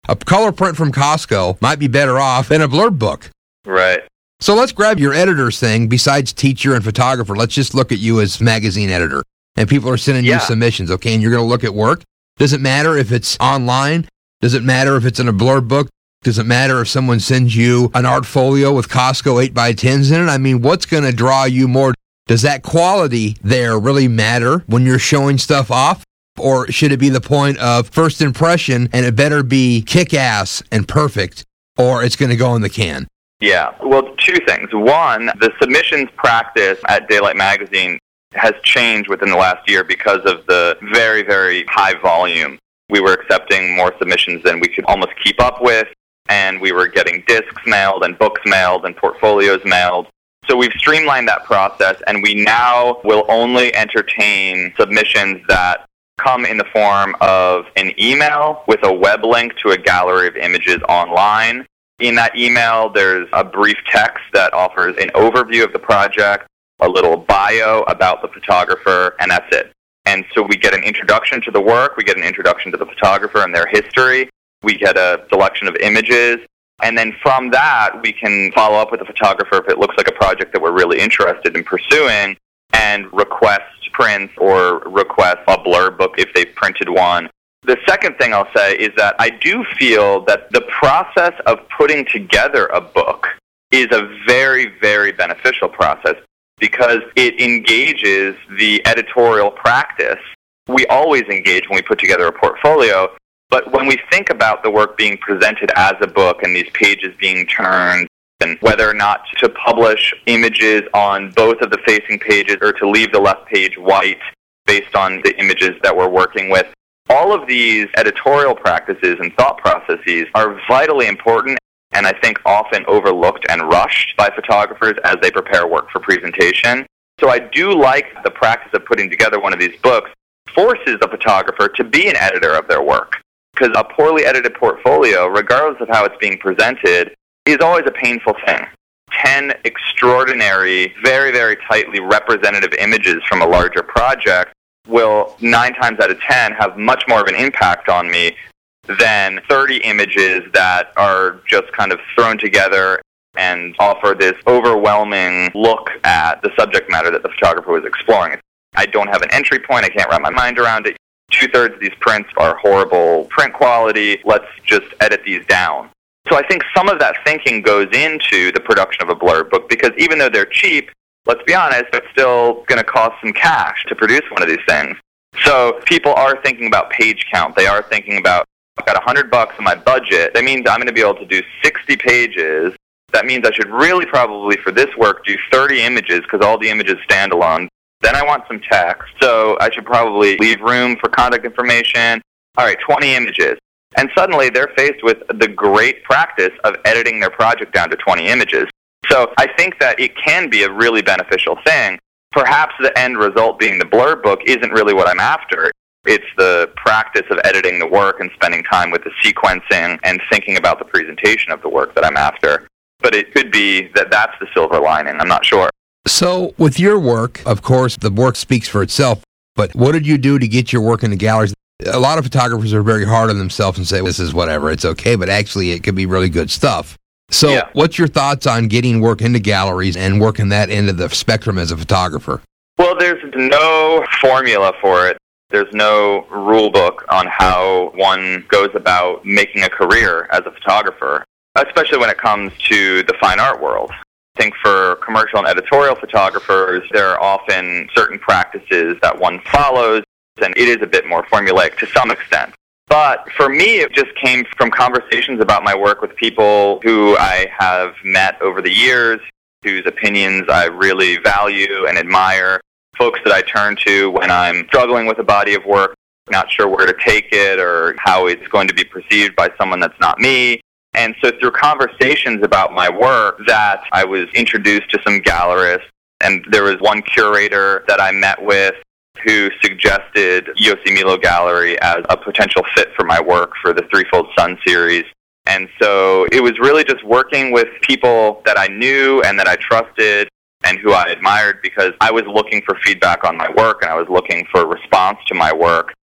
A color print from Costco might be better off than a blurb book. Right. So let's grab your editor's thing. Besides teacher and photographer, let's just look at you as magazine editor. And people are sending you submissions, okay? And you're going to look at work. Does it matter if it's online? Does it matter if it's in a blurb book? Does it matter if someone sends you an art folio with Costco 8x10s in it? I mean, what's going to draw you more? Does that quality there really matter when you're showing stuff off? Or should it be the point of first impression and it better be kick-ass and perfect or it's going to go in the can? Yeah, well, two things. One, the submissions practice at Daylight Magazine has changed within the last year because of the very, very high volume. We were accepting more submissions than we could almost keep up with, and we were getting discs mailed and books mailed and portfolios mailed. So we've streamlined that process, and we now will only entertain submissions that come in the form of an email with a web link to a gallery of images online. In that email, there's a brief text that offers an overview of the project, a little bio about the photographer, and that's it. And so we get an introduction to the work, we get an introduction to the photographer and their history, we get a selection of images, and then from that, we can follow up with the photographer if it looks like a project that we're really interested in pursuing, and request prints or request a blurb book if they've printed one. The second thing I'll say is that I do feel that the process of putting together a book is a very, very beneficial process because it engages the editorial practice. We always engage when we put together a portfolio, but when we think about the work being presented as a book and these pages being turned, and whether or not to publish images on both of the facing pages or to leave the left page white based on the images that we're working with, all of these editorial practices and thought processes are vitally important and I think often overlooked and rushed by photographers as they prepare work for presentation. So I do like the practice of putting together one of these books forces the photographer to be an editor of their work, because a poorly edited portfolio, regardless of how it's being presented, is always a painful thing. 10 extraordinary, very, very tightly representative images from a larger project will 9 times out of 10 have much more of an impact on me than 30 images that are just kind of thrown together and offer this overwhelming look at the subject matter that the photographer was exploring. I don't have an entry point. I can't wrap my mind around it. 2/3 of these prints are horrible print quality. Let's just edit these down. So I think some of that thinking goes into the production of a blurb book because even though they're cheap, let's be honest, it's still going to cost some cash to produce one of these things. So people are thinking about page count. They are thinking about, I've got $100 in my budget. That means I'm going to be able to do 60 pages. That means I should really probably, for this work, do 30 images because all the images stand alone. Then I want some text, so I should probably leave room for contact information. All right, 20 images. And suddenly they're faced with the great practice of editing their project down to 20 images. So I think that it can be a really beneficial thing. Perhaps the end result being the blurb book isn't really what I'm after. It's the practice of editing the work and spending time with the sequencing and thinking about the presentation of the work that I'm after. But it could be that that's the silver lining. I'm not sure. So with your work, of course, the work speaks for itself. But what did you do to get your work into galleries? A lot of photographers are very hard on themselves and say, this is whatever, it's okay. But actually, it could be really good stuff. So What's your thoughts on getting work into galleries and working that into the spectrum as a photographer? Well, there's no formula for it. There's no rule book on how one goes about making a career as a photographer, especially when it comes to the fine art world. I think for commercial and editorial photographers, there are often certain practices that one follows, and it is a bit more formulaic to some extent. But for me, it just came from conversations about my work with people who I have met over the years, whose opinions I really value and admire, folks that I turn to when I'm struggling with a body of work, not sure where to take it or how it's going to be perceived by someone that's not me. And so through conversations about my work that I was introduced to some gallerists, and there was one curator that I met with who suggested Yosemite Gallery as a potential fit for my work for the Threefold Sun series. And so it was really just working with people that I knew and that I trusted and who I admired because I was looking for feedback on my work and I was looking for a response to my work.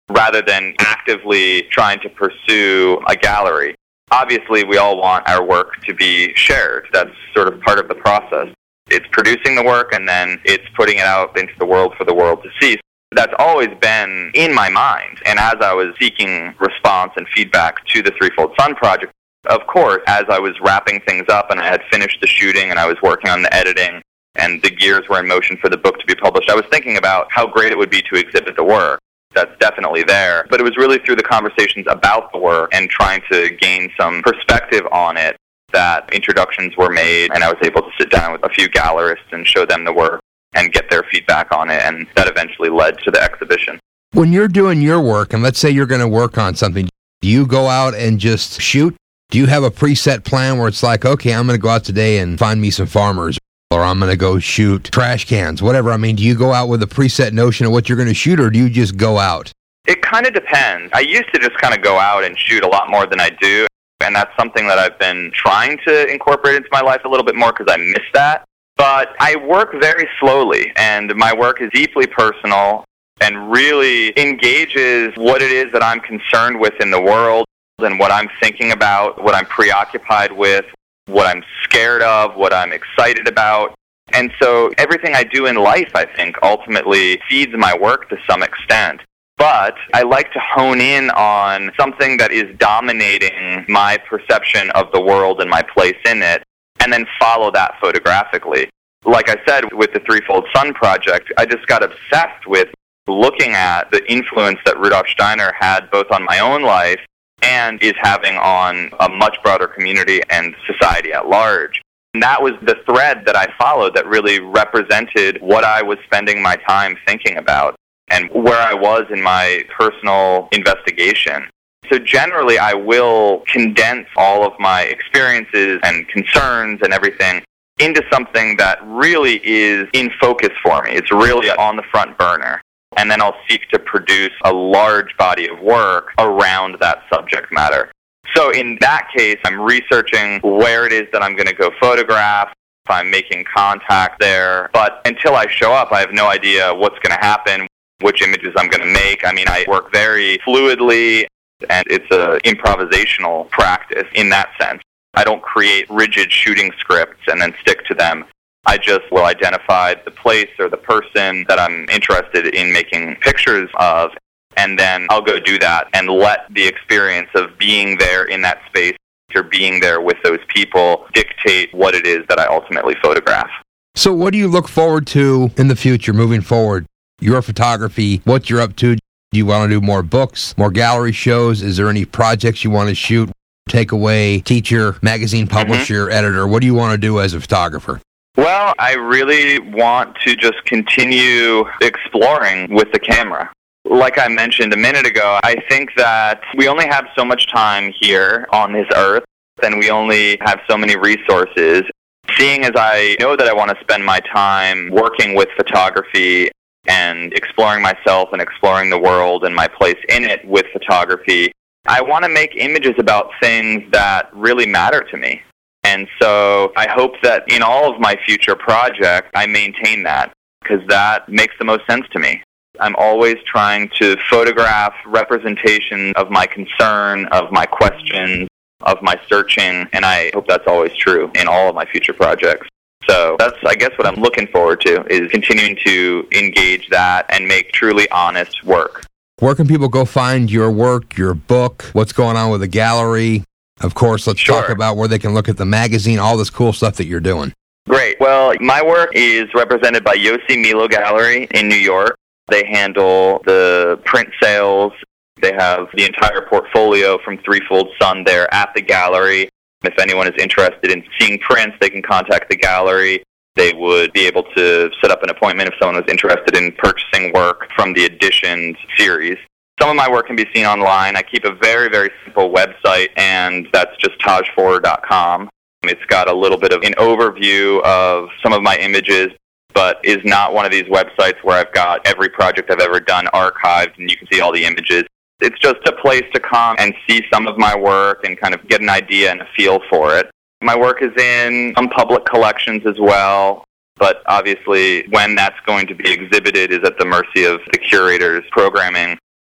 rather than actively trying to pursue a gallery. Obviously, we all want our work to be shared. That's sort of part of the process. It's producing the work, and then it's putting it out into the world for the world to see. That's always been in my mind. And as I was seeking response and feedback to the Threefold Sun project, of course, as I was wrapping things up and I had finished the shooting and I was working on the editing and the gears were in motion for the book to be published, I was thinking about how great it would be to exhibit the work. That's definitely there. But it was really through the conversations about the work and trying to gain some perspective on it that introductions were made, and I was able to sit down with a few gallerists and show them the work and get their feedback on it, and that eventually led to the exhibition. When you're doing your work, and let's say you're going to work on something, do you go out and just shoot? Do you have a preset plan where it's like, okay, I'm going to go out today and find me some farmers, or I'm going to go shoot trash cans, whatever? I mean, do you go out with a preset notion of what you're going to shoot, or do you just go out? It kind of depends. I used to just kind of go out and shoot a lot more than I do, and that's something that I've been trying to incorporate into my life a little bit more because I miss that. But I work very slowly, and my work is deeply personal and really engages what it is that I'm concerned with in the world and what I'm thinking about, what I'm preoccupied with, what I'm scared of, what I'm excited about. And so everything I do in life, I think, ultimately feeds my work to some extent. But I like to hone in on something that is dominating my perception of the world and my place in it, and then follow that photographically. Like I said, with the Threefold Sun project, I just got obsessed with looking at the influence that Rudolf Steiner had both on my own life and is having on a much broader community and society at large. And that was the thread that I followed that really represented what I was spending my time thinking about and where I was in my personal investigation. So generally, I will condense all of my experiences and concerns and everything into something that really is in focus for me. It's really on the front burner. And then I'll seek to produce a large body of work around that subject matter. So in that case, I'm researching where it is that I'm going to go photograph, if I'm making contact there. But until I show up, I have no idea what's going to happen, which images I'm going to make. I mean, I work very fluidly, and it's an improvisational practice in that sense. I don't create rigid shooting scripts and then stick to them. I just will identify the place or the person that I'm interested in making pictures of, and then I'll go do that and let the experience of being there in that space or being there with those people dictate what it is that I ultimately photograph. So what do you look forward to in the future, moving forward? Your photography, what you're up to? Do you want to do more books, more gallery shows? Is there any projects you want to shoot? Take away, teacher, magazine publisher, editor? What do you want to do as a photographer? Well, I really want to just continue exploring with the camera. Like I mentioned a minute ago, I think that we only have so much time here on this earth, and we only have so many resources. Seeing as I know that I want to spend my time working with photography and exploring myself and exploring the world and my place in it with photography, I want to make images about things that really matter to me. And so I hope that in all of my future projects, I maintain that, because that makes the most sense to me. I'm always trying to photograph representation of my concern, of my questions, of my searching, and I hope that's always true in all of my future projects. So that's, I guess, what I'm looking forward to, is continuing to engage that and make truly honest work. Where can people go find your work, your book, what's going on with the gallery? Of course, let's talk about where they can look at the magazine, all this cool stuff that you're doing. Great. Well, my work is represented by Yossi Milo Gallery in New York. They handle the print sales. They have the entire portfolio from Threefold Sun there at the gallery. If anyone is interested in seeing prints, they can contact the gallery. They would be able to set up an appointment if someone was interested in purchasing work from the Editions series. Some of my work can be seen online. I keep a very, very simple website, and that's just tajfor.com. It's got a little bit of an overview of some of my images, but is not one of these websites where I've got every project I've ever done archived and you can see all the images. It's just a place to come and see some of my work and kind of get an idea and a feel for it. My work is in some public collections as well, but obviously when that's going to be exhibited is at the mercy of the curator's programming.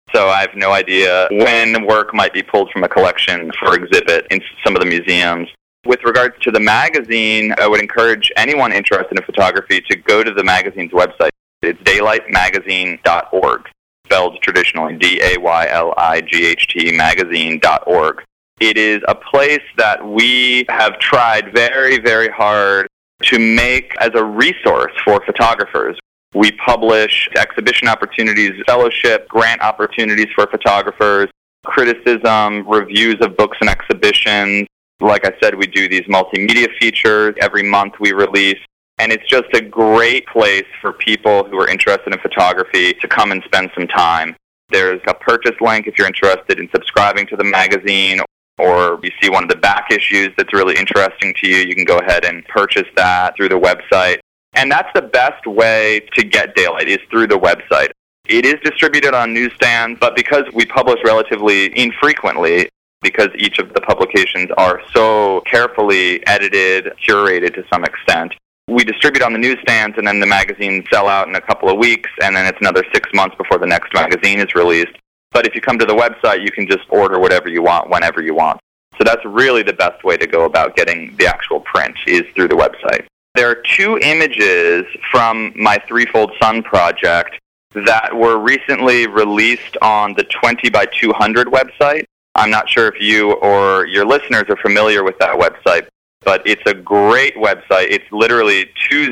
So I have no idea when work might be pulled from a collection for exhibit in some of the museums. With regards to the magazine, I would encourage anyone interested in photography to go to the magazine's website. It's daylightmagazine.org, spelled traditionally DAYLIGHT magazine.org. It is a place that we have tried very, very hard to make as a resource for photographers. We publish exhibition opportunities, fellowship, grant opportunities for photographers, criticism, reviews of books and exhibitions. Like I said, we do these multimedia features. Every month we release. And it's just a great place for people who are interested in photography to come and spend some time. There's a purchase link if you're interested in subscribing to the magazine, or you see one of the back issues that's really interesting to you, you can go ahead and purchase that through the website. And that's the best way to get Daylight, is through the website. It is distributed on newsstands, but because we publish relatively infrequently, because each of the publications are so carefully edited, curated to some extent, we distribute on the newsstands, and then the magazines sell out in a couple of weeks, and then it's another 6 months before the next magazine is released. But if you come to the website, you can just order whatever you want, whenever you want. So that's really the best way to go about getting the actual print, is through the website. There are 2 images from my Threefold Sun project that were recently released on the 20 by 200 website. I'm not sure if you or your listeners are familiar with that website, but it's a great website. It's literally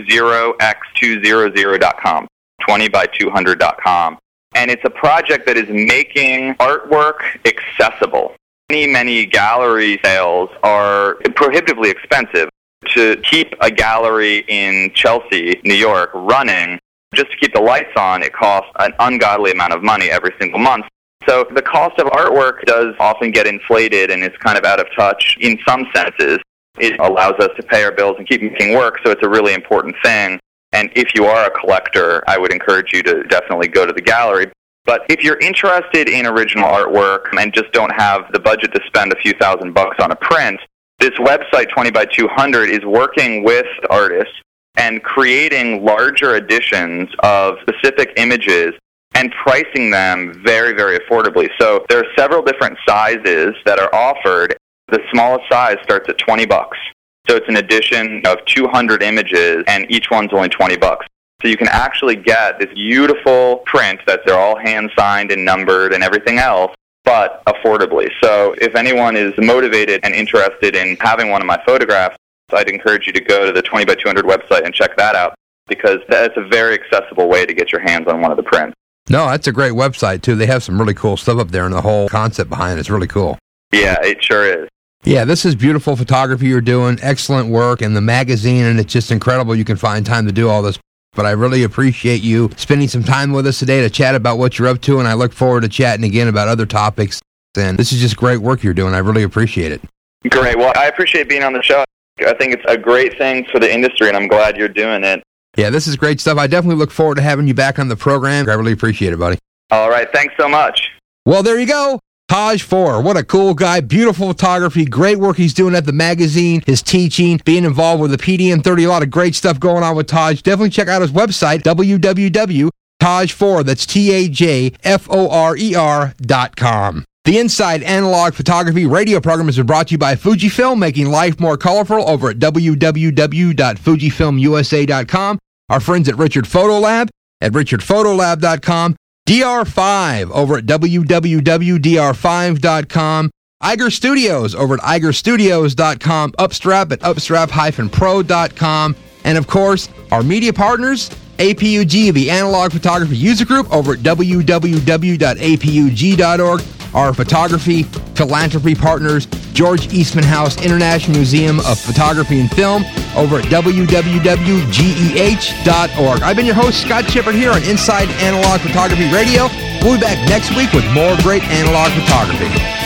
20x200.com, 20by200.com. And it's a project that is making artwork accessible. Many gallery sales are prohibitively expensive. To keep a gallery in Chelsea, New York, running, just to keep the lights on, it costs an ungodly amount of money every single month. So the cost of artwork does often get inflated and is kind of out of touch in some senses. It allows us to pay our bills and keep making work, so it's a really important thing. And if you are a collector, I would encourage you to definitely go to the gallery. But if you're interested in original artwork and just don't have the budget to spend a few $1,000s on a print, this website, 20 by 200, is working with artists and creating larger editions of specific images and pricing them very, very affordably. So there are several different sizes that are offered. The smallest size starts at $20. So it's an edition of 200 images, and each one's only $20. So you can actually get this beautiful print that they're all hand-signed and numbered and everything else, but affordably. So if anyone is motivated and interested in having one of my photographs, I'd encourage you to go to the 20 by 200 website and check that out, because that's a very accessible way to get your hands on one of the prints. No, that's a great website, too. They have some really cool stuff up there, and the whole concept behind it is really cool. Yeah, it sure is. Yeah, this is beautiful photography you're doing, excellent work, and the magazine, and it's just incredible you can find time to do all this. But I really appreciate you spending some time with us today to chat about what you're up to, and I look forward to chatting again about other topics. And this is just great work you're doing. I really appreciate it. Great. Well, I appreciate being on the show. I think it's a great thing for the industry, and I'm glad you're doing it. Yeah, this is great stuff. I definitely look forward to having you back on the program. I really appreciate it, buddy. All right. Thanks so much. Well, there you go. Taj Foer, what a cool guy, beautiful photography, great work he's doing at the magazine, his teaching, being involved with the PDM30, a lot of great stuff going on with Taj. Definitely check out his website, www.tajfoer, that's TAJFORER.com. The Inside Analog Photography radio program has been brought to you by Fujifilm, making life more colorful over at www.fujifilmusa.com. Our friends at Richard Photolab at richardphotolab.com. DR5 over at www.dr5.com. Iger Studios over at igerstudios.com. Upstrap at upstrap-pro.com. And of course, our media partners, APUG, the Analog Photography User Group over at www.apug.org. Our photography philanthropy partners, George Eastman House International Museum of Photography and Film over at www.geh.org. I've been your host, Scott Chippert, here on Inside Analog Photography Radio. We'll be back next week with more great analog photography.